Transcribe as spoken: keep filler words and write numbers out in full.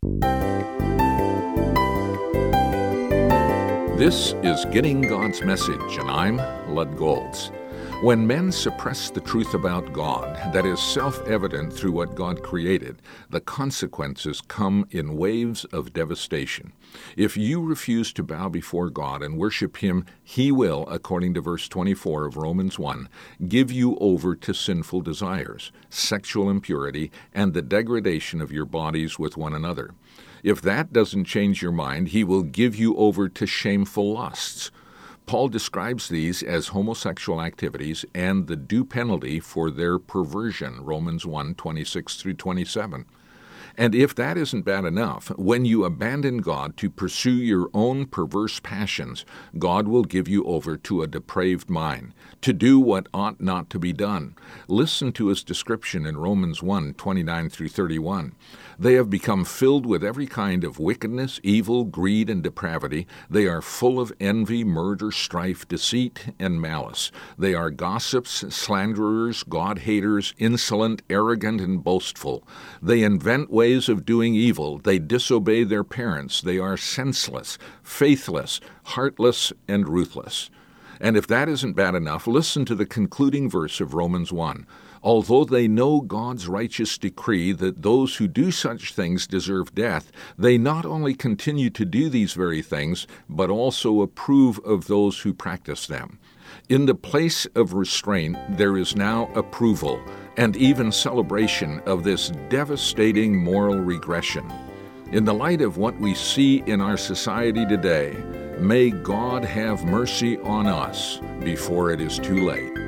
This is Getting God's Message, and I'm Lud Golds. When men suppress the truth about God that is self-evident through what God created, the consequences come in waves of devastation. If you refuse to bow before God and worship Him, He will, according to verse twenty-four of Romans one, give you over to sinful desires, sexual impurity, and the degradation of your bodies with one another. If that doesn't change your mind, He will give you over to shameful lusts. Paul describes these as homosexual activities and the due penalty for their perversion, Romans one, twenty-six through twenty-seven. And if that isn't bad enough, when you abandon God to pursue your own perverse passions, God will give you over to a depraved mind, to do what ought not to be done. Listen to His description in Romans one, twenty-nine through thirty-one. They have become filled with every kind of wickedness, evil, greed, and depravity. They are full of envy, murder, strife, deceit, and malice. They are gossips, slanderers, God-haters, insolent, arrogant, and boastful. They invent ways of doing evil. They disobey their parents. They are senseless, faithless, heartless, and ruthless. And if that isn't bad enough, listen to the concluding verse of Romans one. Although they know God's righteous decree that those who do such things deserve death, they not only continue to do these very things, but also approve of those who practice them. In the place of restraint, there is now approval and even celebration of this devastating moral regression. In the light of what we see in our society today, may God have mercy on us before it is too late.